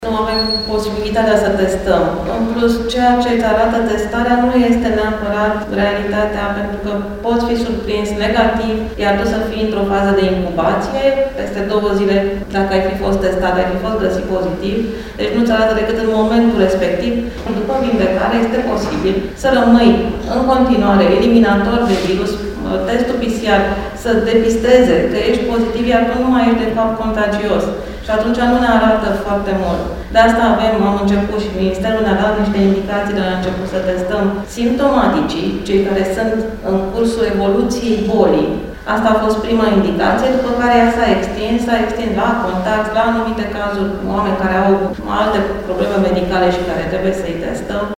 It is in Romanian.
Nu avem posibilitatea să testăm. În plus, ceea ce îți arată testarea nu este neapărat realitatea, pentru că poți fi surprins negativ, iar tu să fii într-o fază de incubație, peste 2 zile, dacă ai fi fost testat, ai fi fost găsit pozitiv, deci nu-ți arată decât în momentul respectiv. După vindecare este posibil să rămâi în continuare eliminator de virus, testul PCR să depisteze că ești pozitiv, iar tu nu mai ești de fapt contagios. Și atunci nu ne arată foarte mult. De asta am început și Ministerul ne-a dat niște indicații de la început să testăm simptomaticii, cei care sunt în cursul evoluției bolii. Asta a fost prima indicație, după care ea s-a extins la contact, la anumite cazuri, oameni care au alte probleme medicale și care trebuie să-i testăm.